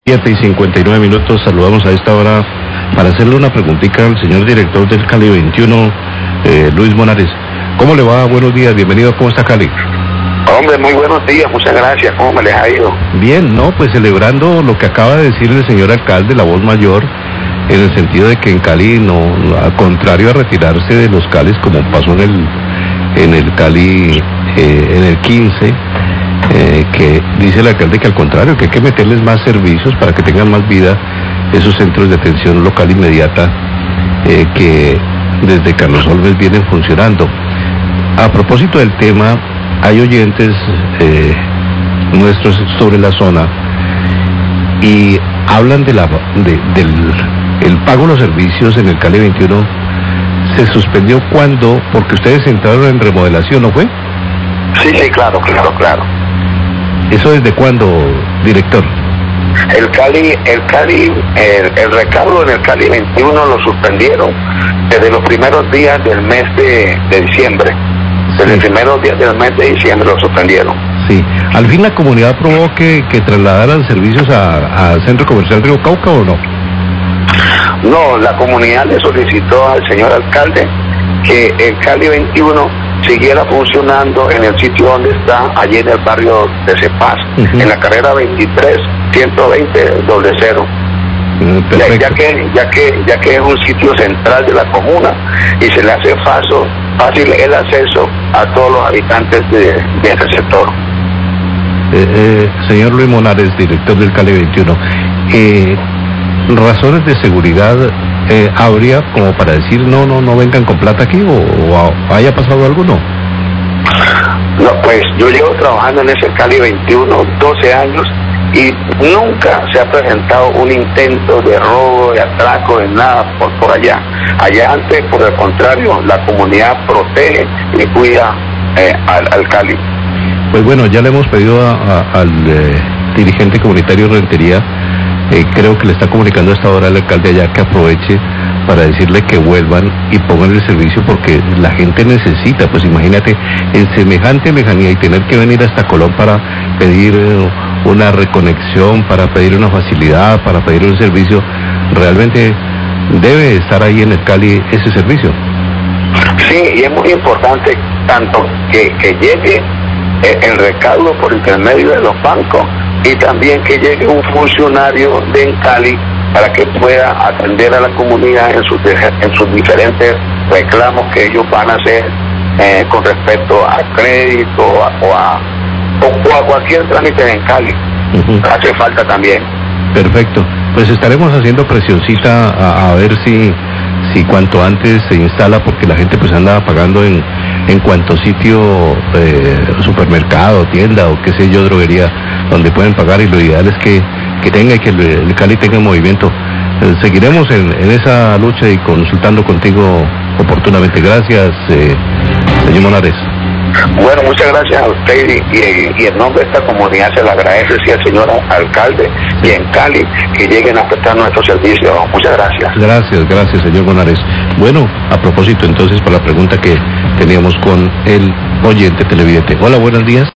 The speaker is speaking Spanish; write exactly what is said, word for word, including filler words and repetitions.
siete y cincuenta y nueve minutos, saludamos a esta hora para hacerle una preguntita al señor director del Cali veintiuno, eh, Luis Monares. ¿Cómo le va? Buenos días, bienvenido. ¿Cómo está Cali? Hombre, muy buenos días, muchas gracias. ¿Cómo me les ha ido? Bien, no, pues celebrando lo que acaba de decir el señor alcalde, la voz mayor, en el sentido de que en Cali, no, al contrario a retirarse de los Calis, como pasó en el, en el Cali, eh, en el quince, Eh, que dice el alcalde que al contrario, que hay que meterles más servicios para que tengan más vida esos centros de atención local inmediata eh, que desde Carlos Olves vienen funcionando. A propósito del tema, hay oyentes eh, nuestros sobre la zona y hablan de la de, del el pago de los servicios en el Cali veintiuno. Se suspendió cuando, porque ustedes entraron en remodelación, ¿no fue? Sí, sí, claro, claro, claro. ¿Eso desde cuándo, director? El Cali, el Cali, el, el recaudo en el Cali veintiuno lo suspendieron desde los primeros días del mes de, de diciembre. Desde Sí. los primeros días del mes de diciembre lo suspendieron. Sí. ¿Al fin la comunidad aprobó que, que trasladaran servicios a, a Centro Comercial Río Cauca o no? No, la comunidad le solicitó al señor alcalde que el Cali veintiuno siguiera funcionando en el sitio donde está, allí en el barrio de Cepaz, Uh-huh. en la carrera veintitrés, ciento veinte, doble cero. Eh, Ya, Perfecto. ya que ya que ya que es un sitio central de la comuna y se le hace fácil, fácil el acceso a todos los habitantes de, de ese sector. Eh, eh, señor Luis Monares, director del Cali veintiuno, eh, ¿razones de seguridad eh, habría como para decir no, no, no vengan con plata aquí o, o haya pasado algo? No. No, pues yo llevo trabajando en ese Cali veintiuno doce años y nunca se ha presentado un intento de robo, de atraco, de nada por, por allá. Allá antes, por el contrario, la comunidad protege y cuida eh, al, al Cali. Pues bueno, ya le hemos pedido a, a, al eh, dirigente comunitario de Rentería, eh, creo que le está comunicando a esta hora al alcalde allá que aproveche para decirle que vuelvan y pongan el servicio porque la gente necesita, pues imagínate, en semejante lejanía y tener que venir hasta Colón para pedir eh, una reconexión, para pedir una facilidad, para pedir un servicio, realmente debe estar ahí en el Cali ese servicio. Sí, y es muy importante tanto que, que llegue eh, el recaudo por intermedio de los bancos y también que llegue un funcionario de en Cali para que pueda atender a la comunidad en sus, en sus diferentes reclamos que ellos van a hacer eh, con respecto a crédito a, o, a, o, o a cualquier trámite en Cali. Uh-huh. Hace falta también. Perfecto, pues estaremos haciendo presioncita a, a ver si si cuanto antes se instala, porque la gente pues anda pagando en en cuanto sitio, eh, supermercado, tienda o qué sé yo, droguería, donde pueden pagar, y lo ideal es que, que tenga y que el, el Cali tenga movimiento. Eh, seguiremos en, en esa lucha y consultando contigo oportunamente. Gracias, eh, señor Monares. Bueno, muchas gracias a usted y, y, y en nombre de esta comunidad se le agradece sí, al señor alcalde y en Cali que lleguen a prestar nuestros servicios. Muchas gracias. Gracias, gracias, señor Monares. Bueno, a propósito entonces, para la pregunta que teníamos con el oyente televidente. Hola, buenos días.